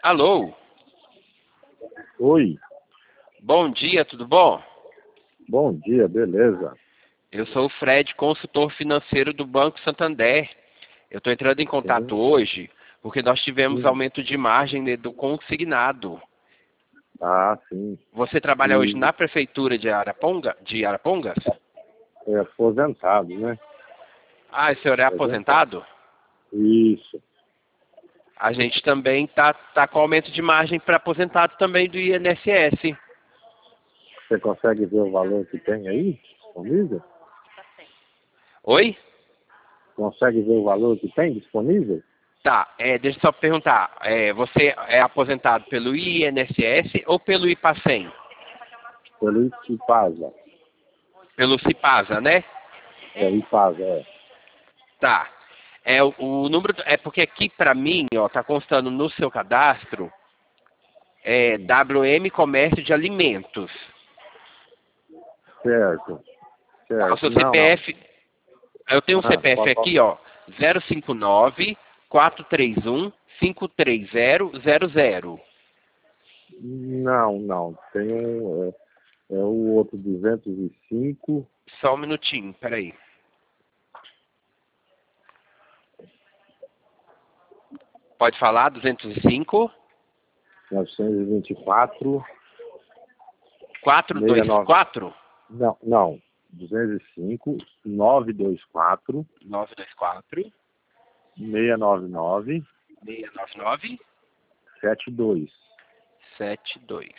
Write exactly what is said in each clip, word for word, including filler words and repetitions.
Alô? Oi, Bom dia, tudo bom? bom dia, beleza? Eu sou o Fred, consultor financeiro do Banco Santander. Eu estou entrando em contato Sim, hoje porque nós tivemos sim. aumento de margem né, do consignado. Ah, sim. Você trabalha hoje E na prefeitura de Araponga, de Arapongas? é aposentado, né? Ah, o senhor é Aposentado. aposentado? Isso. A gente também está tá com aumento de margem para aposentado também do I N S S. Você consegue ver o valor que tem aí disponível? Oi? Consegue ver o valor que tem disponível? Tá, é, deixa eu só perguntar. É, você é aposentado pelo I N S S ou pelo IPACEM? Pelo IPASA. Pelo CIPASA, né? É, IPASA, é. Tá. É, o, o número. É porque aqui para mim, ó, tá constando no seu cadastro é Hum. W M Comércio de Alimentos. Certo, Tá, o certo. seu Não, não. C P F. Eu tenho um Ah, C P F pode, pode. aqui, ó. zero cinco nove, quatro três um, cinco três zero zero zero. Não, não. Tem um. É, é o outro duzentos e cinco, Só um minutinho, peraí. Pode falar? duzentos e cinco, novecentos e vinte e quatro, quatrocentos e vinte e sessenta e nove. quatro, Não, não. duzentos e cinco, novecentos e vinte e quatro, novecentos e vinte e quatro, seiscentos e noventa e nove, seiscentos e noventa e nove, setenta e dois. setenta e dois.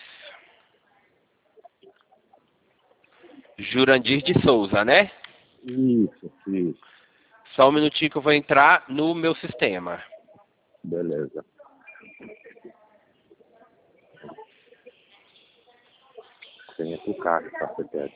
Jurandir de Souza, né? Isso, isso. Só um minutinho que eu vou entrar no meu sistema. Beleza. Tem aqui o carro, tá, Pepe?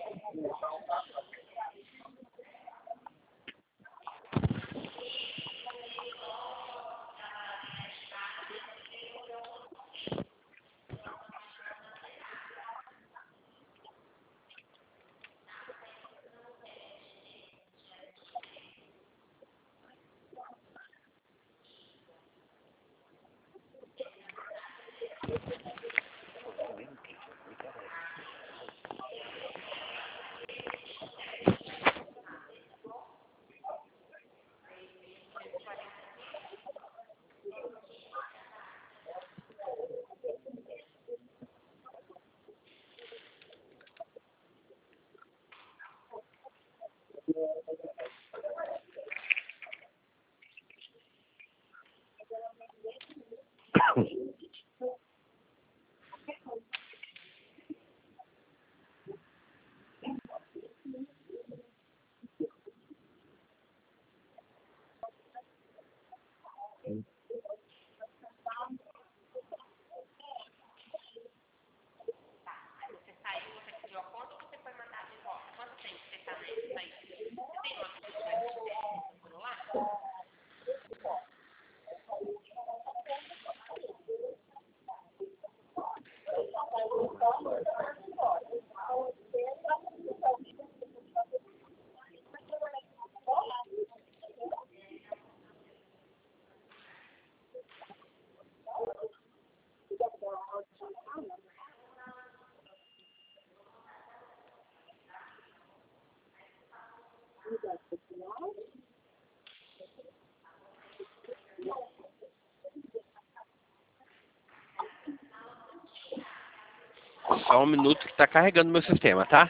Só um minuto que está carregando meu sistema, tá?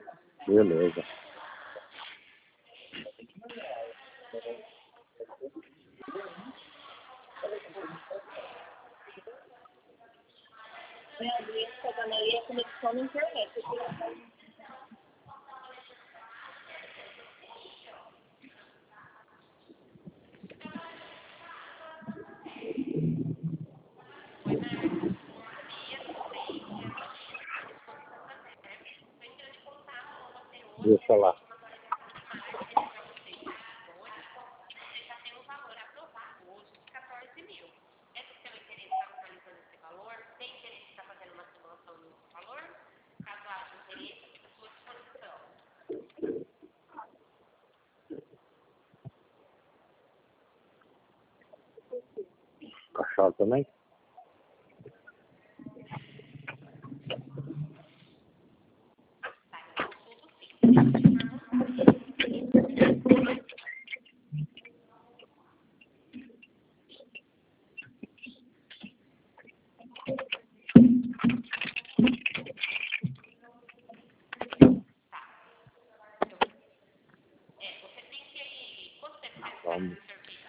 Beleza. Deixa lá. Cachorro também?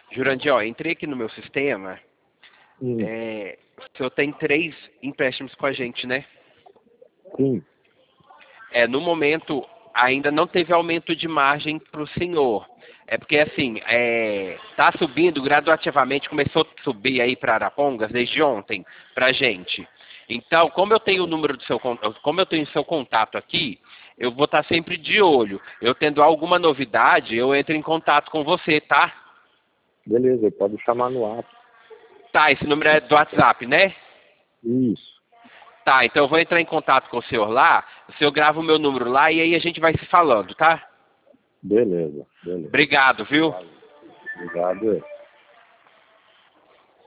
Jurandir, ó, entrei aqui no meu sistema. Hum, É, o senhor tem três empréstimos com a gente, né? sim. É, no momento, ainda não teve aumento de margem para o senhor. É porque, assim, está subindo gradativamente, começou a subir aí para Arapongas desde ontem, para a gente. Então, como eu tenho o número do seu, con- como eu tenho seu contato aqui, eu vou estar sempre de olho. Eu tendo alguma novidade, eu entro em contato com você, tá? Beleza, pode chamar no ato. Tá, esse número é do WhatsApp, né? Isso. Tá, então eu vou entrar em contato com o senhor lá, o senhor grava o meu número lá e aí a gente vai se falando, tá? Beleza, beleza. Obrigado, viu? Obrigado.